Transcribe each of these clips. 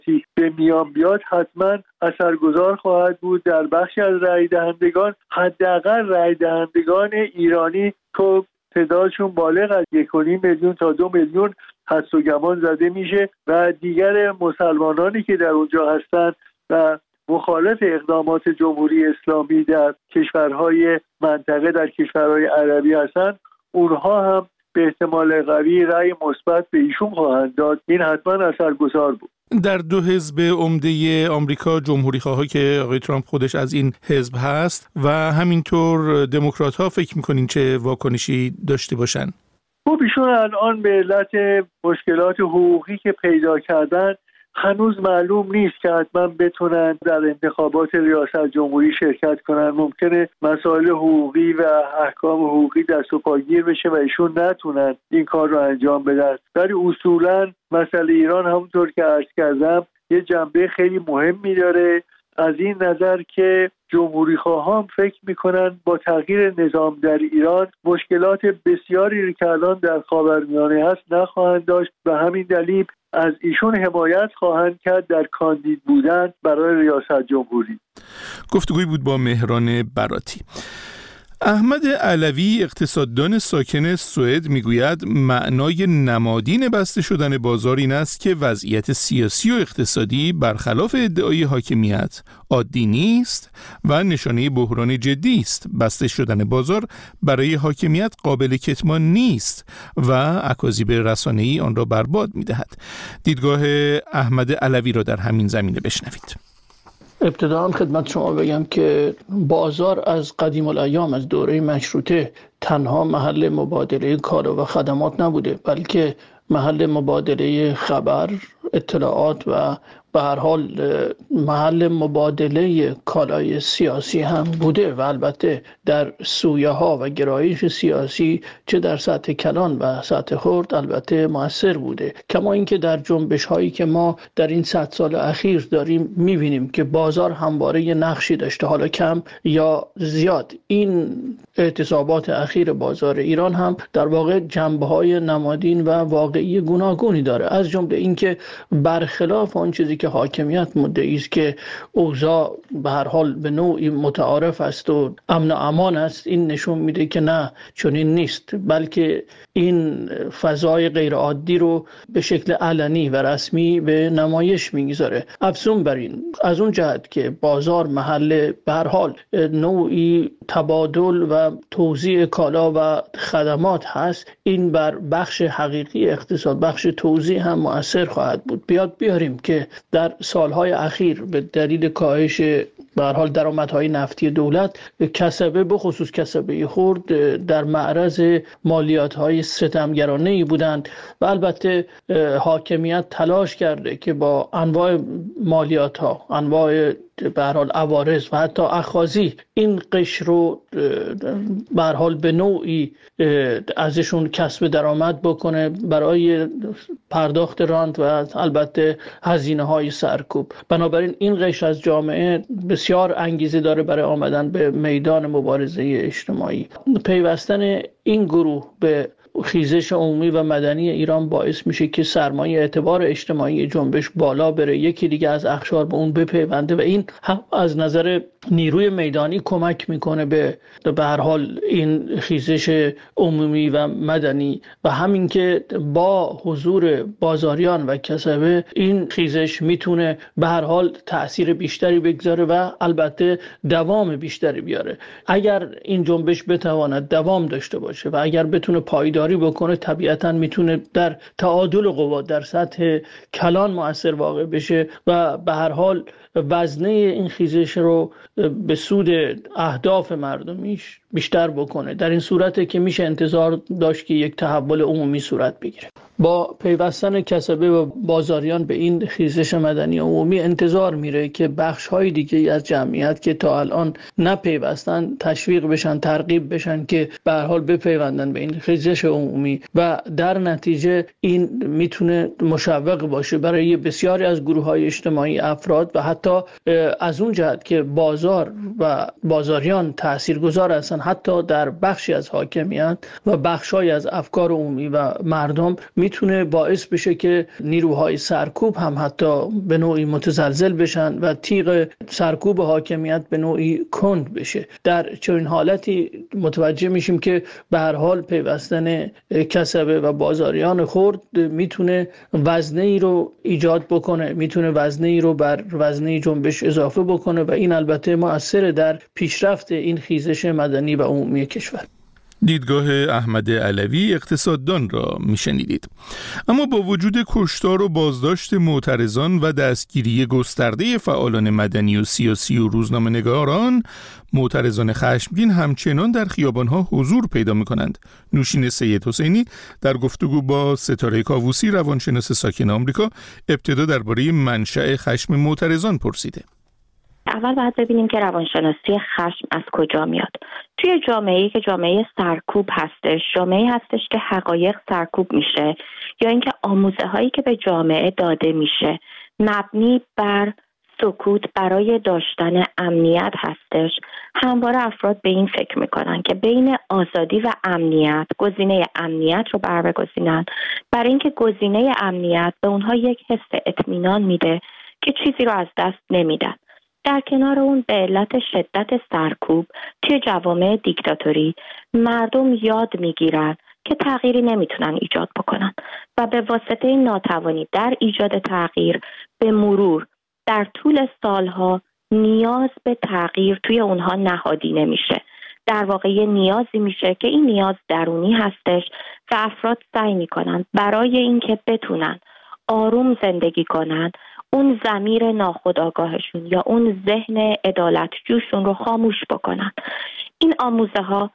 به میان بیاد حتما اثرگذار خواهد بود در بخشی از رای دهندگان. حداقل رای دهندگان ایرانی که تعدادشون بالغ از 1.5 میلیون تا 2 میلیون حدس و گمان زده میشه و دیگر مسلمانانی که در اونجا هستند و مخالف اقدامات جمهوری اسلامی در کشورهای منطقه، در کشورهای عربی هستند، اونها هم به احتمال قوی رأی مثبت به ایشون خواهند داد. این حتما اثرگذار بود. در دو حزب عمده آمریکا، جمهوری‌خواها که آقای ترامپ خودش از این حزب هست و همینطور دموکرات‌ها، فکر می‌کنین چه واکنشی داشته باشن؟ خب ایشون الان به علت مشکلات حقوقی که پیدا کردن هنوز معلوم نیست که حتما بتونن در انتخابات ریاست جمهوری شرکت کنن. ممکنه مسائل حقوقی و احکام حقوقی دست و پاگیر بشه و ایشون نتونن این کار رو انجام بدن. ولی اصولا مسئله ایران همونطور که عرض کردم یه جنبه خیلی مهمی داره، از این نظر که جمهوری خواهان فکر میکنن با تغییر نظام در ایران مشکلات بسیاری که الان در خاورمیانه هست نخواهند داشت و همین دلیل از ایشون حمایت خواهند کرد در کاندید بودن برای ریاست جمهوری. گفتگوی بود با مهران براتی. احمد علوی، اقتصاددان ساکن سوئد، میگوید معنای نمادین بسته شدن بازار این است که وضعیت سیاسی و اقتصادی برخلاف ادعای حاکمیت عادی نیست و نشانه بحران جدی است. بسته شدن بازار برای حاکمیت قابل کتمان نیست و اکاذیب رسانه‌ای آن را برباد می‌دهد. دیدگاه احمد علوی را در همین زمینه بشنوید. ابتداً خدمت شما بگم که بازار از قدیم الایام، از دوره مشروطه، تنها محل مبادله کالا و خدمات نبوده، بلکه محل مبادله خبر، اطلاعات و به هر حال محل مبادله کالای سیاسی هم بوده و البته در سویه ها و گرایش سیاسی چه در سطح کلان و سطح خرد البته مؤثر بوده. کما اینکه در جنبش هایی که ما در این 100 سال اخیر داریم میبینیم که بازار همواره یه نقشی داشته، حالا کم یا زیاد. این اعتصابات اخیر بازار ایران هم در واقع جنبه های نمادین و واقعی گوناگونی داره، از جمله اینکه برخلاف آن چیزی که حاکمیت مدعی است که اوضاع به هر حال به نوعی متعارف است و امن و امان است، این نشون میده که نه، چنین نیست، بلکه این فضای غیر عادی رو به شکل علنی و رسمی به نمایش میگذاره. افزون بر این، از اون جهت که بازار محل به هر حال نوعی تبادل و توزیع کالا و خدمات هست، این بر بخش حقیقی اقتصاد، بخش توزیع هم مؤثر خواهد بود. بیاریم که در سالهای اخیر به دلیل کاهش به هر حال درآمدهای نفتی دولت، کسبه به خصوص کسبه خرد در معرض مالیات‌های ستمگرانه‌ای بودند و البته حاکمیت تلاش کرده که با انواع مالیات‌ها، انواع به هر حال عوارض و حتی اخاذی این قشر رو به هر حال به نوعی ازشون کسب درآمد بکنه برای پرداخت رانت و البته هزینه‌های سرکوب. بنابراین این قشر از جامعه بسیار انگیزه داره برای آمدن به میدان مبارزه اجتماعی. پیوستن این گروه به خیزش عمومی و مدنی ایران باعث میشه که سرمایه اعتبار اجتماعی جنبش بالا بره، یکی دیگه از اقشار به اون بپیونده و این هم از نظر نیروی میدانی کمک میکنه به هر حال این خیزش عمومی و مدنی و همین که با حضور بازاریان و کسبه این خیزش میتونه به هر حال تأثیر بیشتری بگذاره و البته دوام بیشتری بیاره. اگر این جنبش بتواند دوام داشته باشه و اگر بتونه پایداری بکنه، طبیعتاً میتونه در تعادل قوا در سطح کلان مؤثر واقع بشه و به هر حال وزنه این خیزش رو به سود اهداف مردمیش بیشتر بکنه. در این صورته که میشه انتظار داشت که یک تحول عمومی صورت بگیره. با پیوستن کسبه و بازاریان به این خیزش مدنی عمومی انتظار میره که بخش‌های دیگه از جمعیت که تا الان نپیوستن تشویق بشن، ترغیب بشن که به هر حال بپیوندن به این خیزش عمومی و در نتیجه این میتونه مشوق باشه برای بسیاری از گروه‌های اجتماعی، افراد و حتی از اون جهت که بازار و بازاریان تاثیرگذار هستن حتی در بخشی از حاکمیت و بخش‌های از افکار عمومی و مردم، میتونه باعث بشه که نیروهای سرکوب هم حتی به نوعی متزلزل بشن و تیغ سرکوب حاکمیت به نوعی کند بشه. در چنین حالتی متوجه میشیم که به هر حال پیوستن کسبه و بازاریان خرد میتونه وزنه ای رو ایجاد بکنه، میتونه وزنه ای رو بر وزنه جنبش اضافه بکنه و این البته مؤثر در پیشرفت این خیزش مدنی و عمومی کشور. دیدگاه احمد علوی اقتصاددان را میشنیدید. اما با وجود کشتار و بازداشت معترضان و دستگیری گسترده فعالان مدنی و سیاسی و روزنامه‌نگاران، معترضان خشمگین همچنان در خیابان‌ها حضور پیدا می‌کنند. نوشین سید حسینی در گفتگو با ستاره کاووسی روانشناس ساکن آمریکا ابتدا درباره منشأ خشم معترضان پرسیده. اول باید ببینیم که روانشناسی خشم از کجا میاد. توی جامعه‌ای که جامعه سرکوب هستش، جامعه‌ای هستش که حقایق سرکوب میشه یا اینکه آموزه هایی که به جامعه داده میشه مبنی بر سکوت برای داشتن امنیت هستش، همواره افراد به این فکر میکنن که بین آزادی و امنیت گزینه امنیت رو برگزینن، برای اینکه گزینه امنیت به اونها یک حس اطمینان میده که چیزی رو از دست نمیدن. در کنار اون به علت شدت سرکوب توی جوامع دیکتاتوری مردم یاد میگیرن که تغییری نمیتونن ایجاد بکنن و به واسطه ناتوانی در ایجاد تغییر به مرور در طول سالها نیاز به تغییر توی اونها نهادی نمیشه. در واقع یه نیازی میشه که این نیاز درونی هستش و افراد سعی میکنن برای اینکه بتونن آروم زندگی کنن اون ضمیر ناخودآگاهشون یا اون ذهن عدالتجوشون رو خاموش بکنن. این آموزه ها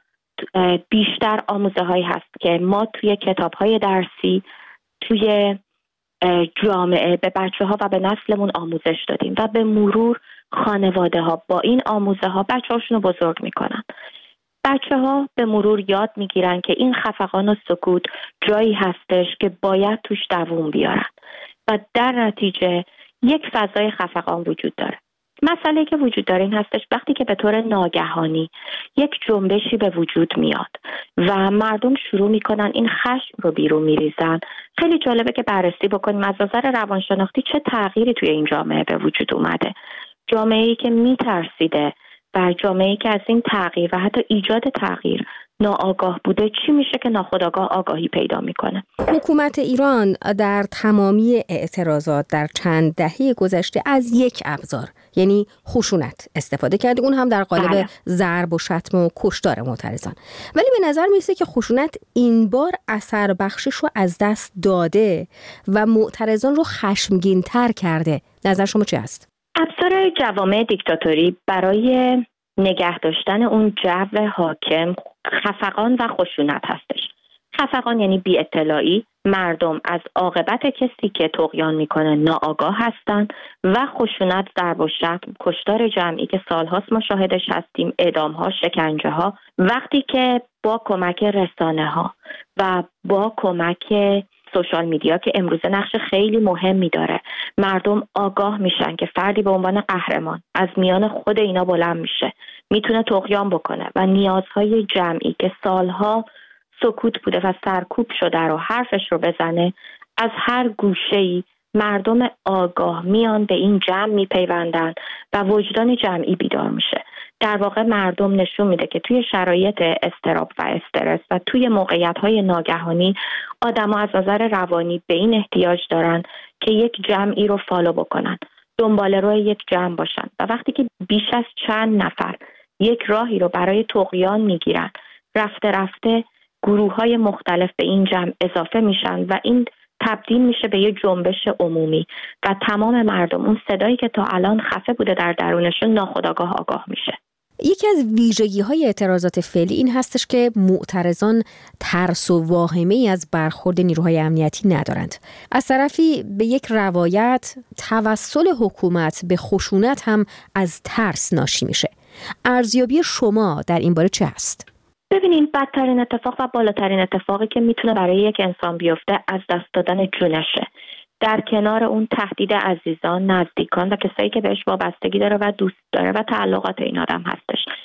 بیشتر آموزه هایی هست که ما توی کتاب های درسی توی جامعه به بچه ها و به نسلمون آموزش دادیم و به مرور خانواده ها با این آموزه ها بچه هاشون رو بزرگ میکنن. بچه ها به مرور یاد میگیرن که این خفقان و سکوت جایی هستش که باید توش دووم بیارن و در نتیجه یک فضای خفقان وجود داره. مسئله که وجود داره این هستش وقتی که به طور ناگهانی یک جنبشی به وجود میاد و مردم شروع میکنن این خشم رو بیرون میریزن. خیلی جالبه که بررسی بکنیم از نظر روانشناختی چه تغییری توی این جامعه به وجود اومده. جامعه‌ای که میترسیده و جامعه‌ای که از این تغییر و حتی ایجاد تغییر ناآگاه بوده، چی میشه که ناخودآگاه آگاهی پیدا میکنه؟ حکومت ایران در تمامی اعتراضات در چند دهه گذشته از یک ابزار یعنی خشونت استفاده کرده، اون هم در قالب ضرب و شتم و کشتار معترضان. ولی به نظر میرسه که خشونت این بار اثر بخشش رو از دست داده و معترضان رو خشمگین تر کرده. نظر شما چی است؟ ابزار جوامع دیکتاتوری برای نگه داشتن اون جو حاکم خفقان و خشونت هستش. خفقان یعنی بی اطلاعی، مردم از عاقبت کسی که طغیان میکنه ناآگاه هستن و خشونت، ضرب و شتم، کشتار جمعی که سالهاست ما شاهدش هستیم، اعدام‌ها، شکنجه‌ها، وقتی که با کمک رسانه‌ها و با کمک سوشال میدیا که امروزه نقش خیلی مهمی داره مردم آگاه میشن که فردی به عنوان قهرمان از میان خود اینا بلند میشه، میتونه طغیان بکنه و نیازهای جمعی که سالها سکوت بوده و سرکوب شده رو حرفش رو بزنه. از هر گوشه‌ای مردم آگاه میان به این جمع میپیوندن و وجدان جمعی بیدار میشه. در واقع مردم نشون میده که توی شرایط اضطراب و استرس و توی موقعیت‌های ناگهانی آدم‌ها از نظر روانی به این احتیاج دارن که یک جمعی رو فالو بکنن، دنبال روی یک جمع باشن و وقتی که بیش از چند نفر یک راهی رو برای طغیان میگیرن، رفته رفته گروه‌های مختلف به این جمع اضافه میشن و این تبدیل میشه به یه جنبش عمومی و تمام مردم اون صدایی که تا الان خفه بوده در درونشون ناخودآگاه آگاه میشه. یکی از ویژگی‌های اعتراضات فعلی این هستش که معترضان ترس و واهمه‌ای از برخورد نیروهای امنیتی ندارند. از طرفی به یک روایت توسل حکومت به خشونت هم از ترس ناشی میشه. ارزیابی شما در این باره چه است؟ ببینید، بدترین اتفاق و بالاترین اتفاقی که میتونه برای یک انسان بیفته از دست دادن جونشه. در کنار اون تهدید عزیزان، نزدیکان و کسایی که بهش وابستگی داره و دوست داره و تعلقات این آدم هستش.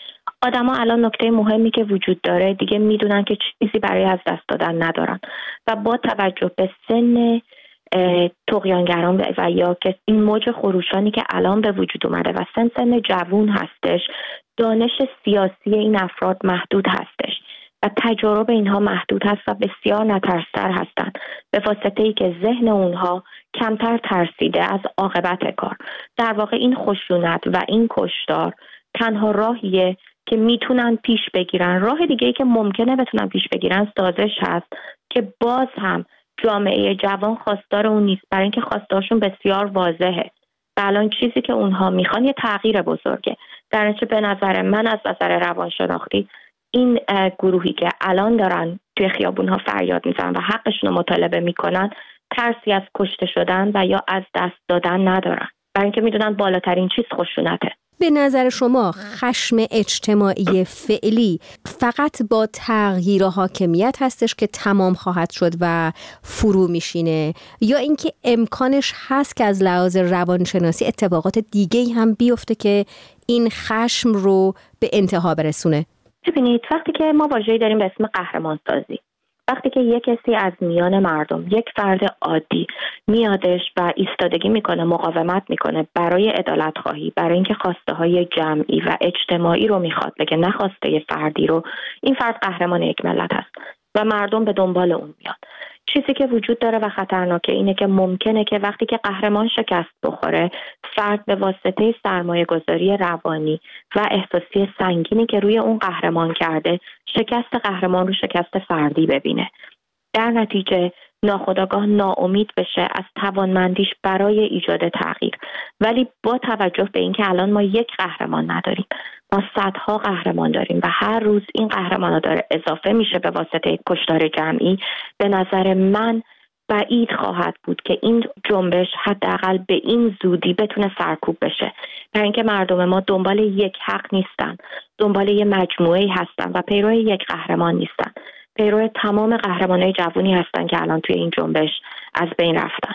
آدما الان نکته مهمی که وجود داره دیگه میدونن که چیزی برای از دست دادن ندارن و با توجه به سن طغیانگران و یا که این موج خروشانی که الان به وجود اومده و سن جوون هستش، دانش سیاسی این افراد محدود هستش و تجارب اینها محدود هست و بسیار نترس‌تر هستند، به واسطه ای که ذهن اونها کمتر ترسیده از عاقبت کار. در واقع این خشونت و این کشتار تنها راهیه که میتونن پیش بگیرن. راه دیگه ای که ممکنه بتونن پیش بگیرن سازش هست که باز هم جامعه جوان خواستار اون نیست، برای اینکه خواستارشون بسیار واضحه و الان چیزی که اونها میخوان یه تغییر بزرگه. در نتیجه به نظر من از نظر روانشناختی این گروهی که الان دارن توی خیابونها فریاد میزنن و حقشون رو مطالبه میکنن ترسی از کشته شدن و یا از دست دادن ندارن، برای اینکه میدونن بالاترین چیز خشونته. به نظر شما خشم اجتماعی فعلی فقط با تغییر حاکمیت هستش که تمام خواهد شد و فرو میشینه، یا اینکه امکانش هست که از لحاظ روانشناسی اتفاقات دیگه‌ای هم بیفته که این خشم رو به انتها برسونه؟ ببینید، وقتی که ما واژه‌ای داریم به اسم قهرمان سازی، وقتی که یک کسی از میان مردم، یک فرد عادی میادش و ایستادگی میکنه، مقاومت میکنه برای عدالت خواهی، برای اینکه خواسته های جمعی و اجتماعی رو میخواد بگه، نه خواسته فردی رو، این فرد قهرمان یک ملت هست و مردم به دنبال اون میاد. چیزی که وجود داره و خطرناکه اینه که ممکنه که وقتی که قهرمان شکست بخوره، فرد به واسطه سرمایه گذاری روانی و احساسی سنگینی که روی اون قهرمان کرده، شکست قهرمان رو شکست فردی ببینه. در نتیجه ناخودآگاه ناامید بشه از توانمندیش برای ایجاد تغییر. ولی با توجه به اینکه الان ما یک قهرمان نداریم، ما صدها قهرمان داریم و هر روز این قهرمان‌ها داره اضافه میشه به واسطه کشتار جمعی، به نظر من بعید خواهد بود که این جنبش حداقل به این زودی بتونه سرکوب بشه. برای اینکه مردم ما دنبال یک حق نیستن، دنبال یک مجموعه‌ای هستن و پیرو یک قهرمان نیستن، پیرو تمام قهرمانای جوانی هستن که الان توی این جنبش از بین رفتن.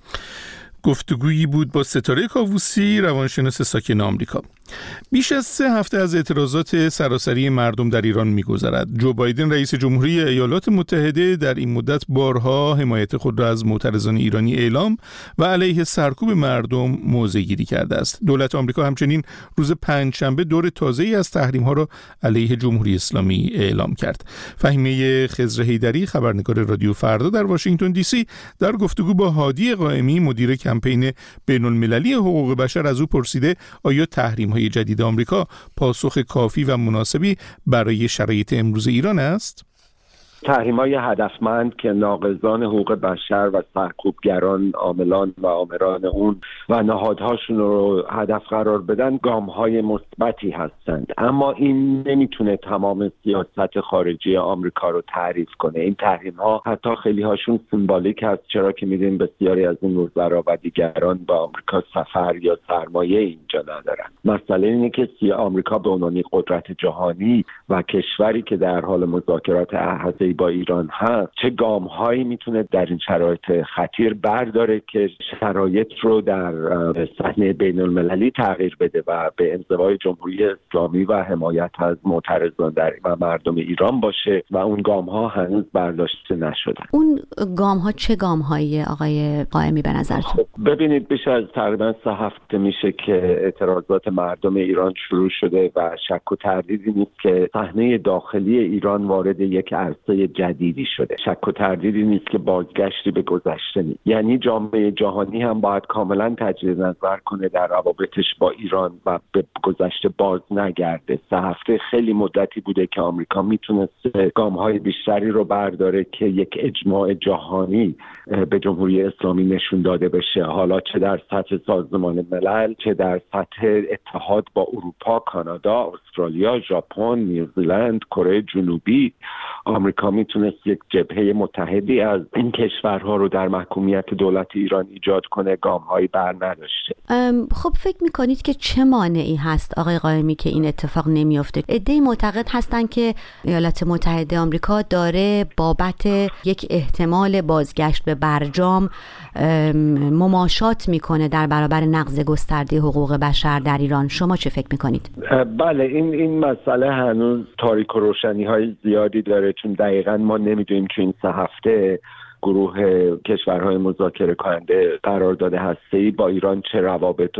گفتگویی بود با ستاره کاووسی، روانشناس ساکن آمریکا. بیش از 3 هفته از اعتراضات سراسری مردم در ایران می‌گذرد. جو بایدن رئیس جمهوری ایالات متحده در این مدت بارها حمایت خود را از معترضان ایرانی اعلام و علیه سرکوب مردم موضع‌گیری کرده است. دولت آمریکا همچنین روز پنجشنبه دور تازه‌ای از تحریم‌ها را علیه جمهوری اسلامی اعلام کرد. فهیمه خضر حیدری، خبرنگار رادیو فردا در واشنگتن دی سی، در گفتگو با هادی قائمی، مدیر کمپین بین‌المللی حقوق بشر، از او پرسیده آیا تحریم‌های جدید آمریکا پاسخ کافی و مناسبی برای شرایط امروز ایران است؟ تحریم‌های هدفمند که ناقضان حقوق بشر و سرکوبگران، عاملان و آمران اون و نهادهاشون رو هدف قرار بدن گام‌های مثبتی هستند، اما این نمیتونه تمام سیاست خارجی آمریکا رو تعریف کنه. این تحریم‌ها حتی خیلی هاشون سیمبولیک هست، چرا که می‌دونیم بسیاری از این وزرا و دیگران با آمریکا سفر یا سرمایه اینجا ندارن. مسئله اینه که آمریکا به عنوان قدرت جهانی و کشوری که در حال مذاکرات احاطه‌ای با ایران هست، چه گام‌هایی میتونه در این شرایط خطیر برداره که شرایط رو در صحنه بین‌المللی تغییر بده و به انزوای جمهوری اسلامی و حمایت از معترضان و مردم ایران باشه و اون گام‌ها هنوز برداشته نشدن. اون گام‌ها چه گام‌هایی آقای قائمی به نظرتون؟ ببینید، بیش از تقریبا 3 هفته میشه که اعتراضات مردم ایران شروع شده و شک و تردیدی نیست که صحنه داخلی ایران وارد یک عرصه جدیدی شده. شک و تردیدی نیست که بازگشتی به گذشته نیست. یعنی جامعه جهانی هم باید کاملا تجدید نظر کنه در روابطش با ایران و به گذشته باز نگرده. 3 هفته خیلی مدتی بوده که آمریکا میتونسته گام‌های بیشتری رو برداره که یک اجماع جهانی به جمهوری اسلامی نشون داده بشه، حالا چه در سطح سازمان ملل، چه در سطح اتحاد با اروپا، کانادا، استرالیا، ژاپن، نیوزیلند، کره جنوبی. آمریکا آمریکا میتونست یک جبهه متحدی از این کشورها رو در محکومیت دولت ایران ایجاد کنه، گام‌هایی بر نداشته. خب فکر میکنید که چه مانعی هست آقای قائمی که این اتفاق نمیفته؟ عده‌ای معتقد هستن که ایالات متحده آمریکا داره بابت یک احتمال بازگشت به برجام مماشات میکنه در برابر نقض گسترده حقوق بشر در ایران. شما چه فکر میکنید؟ بله، این مسئله هنوز تاریک و روشنی‌های زیادی داره، چون دقیقاً ما نمیدونیم که این 3 هفته گروه کشورهای مذاکره کننده قرارداد هسته‌ای با ایران چه روابط